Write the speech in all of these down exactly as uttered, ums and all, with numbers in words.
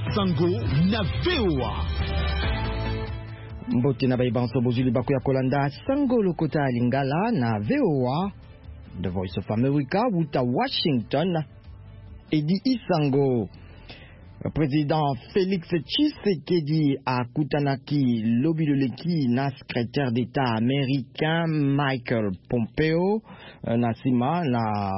Sango na V O A. Mbote na baibanso bozuli bako ya kolanda Sango lokota lingala na V O A. The Voice of America wuta Washington. Edi Isango. Président Félix Tshisekedi a kutanaki lobiloleki na secrétaire d'État américain Michael Pompeo na sima na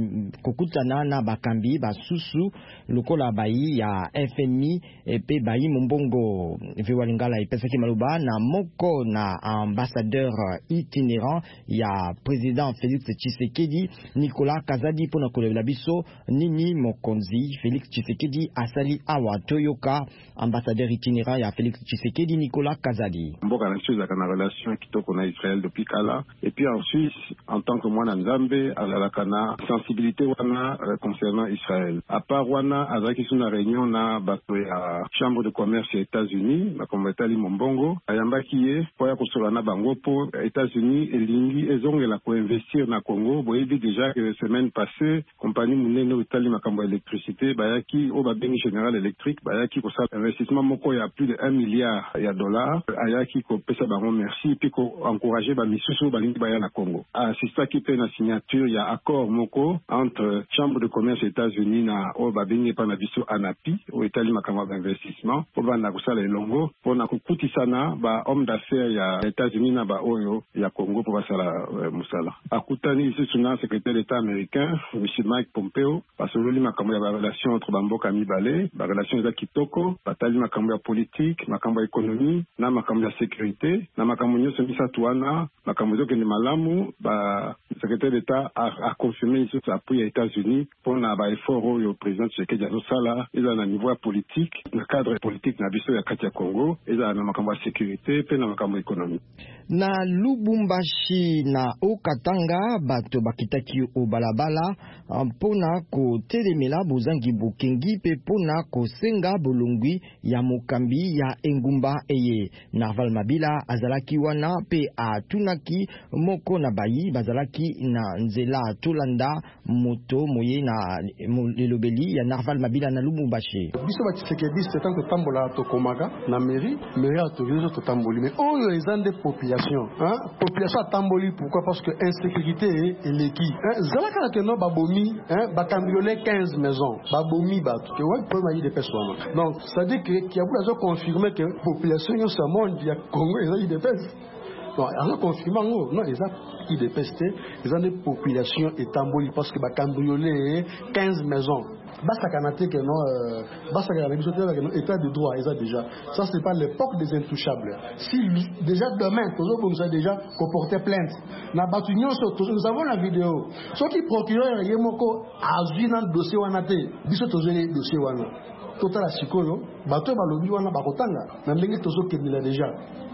kokutana na bakambi basusu lokola bayi ya F M I epe bayi mbongo viwalingala ipesaki maluba na moko na ambassadeur itinérant ya président Félix Tshisekedi Nicolas Kazadi pona kolebela biso nini mokonzi Félix Tshisekedi asali awa Toyoka ambassadeur itinérant ya Félix Tshisekedi Nicolas Kazadi. Mboka na Suisse a relation kitoko na Israël depuis kala et puis en Suisse en tant que mwana nzambe azalaka na sensibilité wana concernant Israël. À part wana azaki suna réunion na bato ya chambre de commerce ya États-Unis na kombetali mombongo ayambaki ye po ya kosola na bango po États-Unis elingi ezongela ko investir na Congo boyebi déjà que la semaine passée compagnie munene utali makambo électricité bayaki o babengi général électrique bayaki ko sa investissement moko ya plus de un milliard ya dollars ayaki ko pesa bango merci puis ko encourager ba misusu balingi baya na Congo. Assista qui fait la signature il y a accord moko entre chambre de commerce États-Unis na o babengi pa na biso anapi o etali makambo d'investissement po bana ko sala elongo po na kukutisana ba homme d'affaires ya États-Unis na ba oyo ya Congo po basala uh, musala. Akutani ici suna secrétaire d'État américain monsieur Mike Pompeo parce que lui makambo ya ba relation entre bamboka mibale ba relation za kitoko batali makambo ya politique makambo ya économie na makambo ya sécurité na makambo nyonso misatu wana makambo zoke ni malamu ba secrétaire d'État a, a confirmé ici sa appui aux États-Unis pour na ba effort au président Tshisekedi Azosala ils ont un niveau politique na cadre politique na biso ya kati ya Congo ils ont na makambo ya sécurité pe na makambo économique na Lubumbashi na Okatanga bato bakitaki o balabala mpona ko telemela bozangi bukengi pe pona ko senga bolongwi ya mokambi ya engumba eye Narval Mabila azalaki wana pe atunaki moko na bayi bazalaki na nzela tolanda moto moye na lelobeli ya Narval Mabila na Lubumbashi biso ba Tshisekedi c'est tant que tambola to komaka na mairie mairie autoriser to tamboli mais oyo ezande population hein population tamboli pourquoi parce que insécurité et l'équi hein zalaka na keno babomi hein ba cambrioler quinze maisons babomi batu que ouais peut mailler des personnes donc ça dit que qui a voulu confirmer que population yo sa monde ya Congo ezali des personnes non alors confirmant non ils ont qui dépesté ils ont des populations et tamboli parce que ba cambrioler quinze maisons basta kanate que non basta kanate biso te que état de droit ils ont déjà ça c'est pas l'époque des intouchables si déjà demain toujours comme ça déjà qu'on portait plainte na batu nyonso nous avons la vidéo ce qui procureur yemoko azui dans dossier wana te biso tozeli dossier wana total sikoyo bato balobi wana bakotanga na ndenge tozo kendela déjà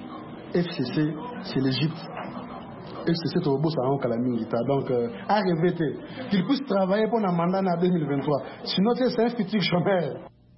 F C C c'est l'Égypte F C C to bossa en calamita donc euh, à répéter qu'il puisse travailler pour un mandat en deux mille vingt-trois sinon c'est un futur chômeur.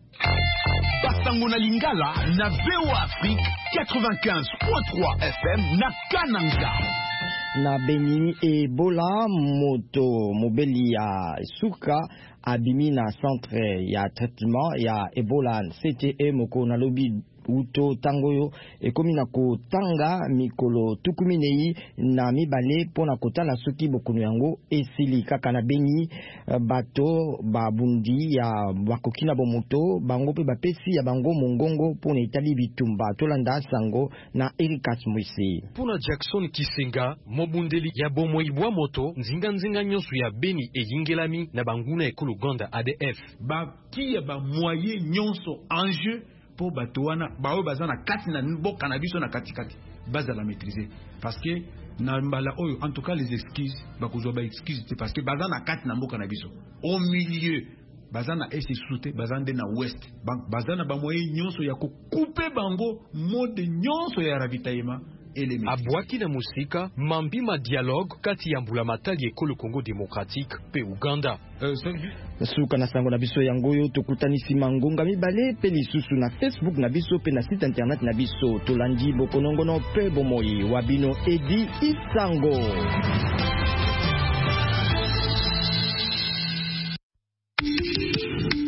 Basango na lingala na V O A Afrique quatre-vingt-quinze point trois F M na Kananga. Na Beni Ebola moto mobeli ya suka abimi na centre ya traitement ya Ebola C T E moko na lobi uto tangoyo ekomi na kotanga mikolo tukuminei na mibale pona kotala soki bokono yango esili kaka na Beni bato babundi ya bakokina bomoto bango pe bapesi ya bango mongongo pona itali bitumba tolanda sango na Ericas Mwisi pona Jackson Kisenga mobundeli ya bomoibwa moto nzinga nzinga nyonso ya Beni eyingelami na banguna ekolo Uganda A D F ba ki ya ba moyen nyonso enjeu pour batoana bawe bazana kati na mboka na biso na kati kati baza la maîtriser parce que na mbala oyo en tout cas les excuses bakozwa ba excuses parce que bazana kati na mboka na biso au milieu bazana esi soute bazande na ouest bazana ba moyen nyonso ya ko couper bango mode nyonso ya ravitaillement abwaki na musika mambima dialogue kati ya mbula matali ekolo Congo démocratique pe Uganda suka na sango na biso yangoyo tokutanisi mangonga mibale pe lisusu na Facebook na biso pe na site internet na biso tolandi bokonongono pe bomoi wabino Edi Isango.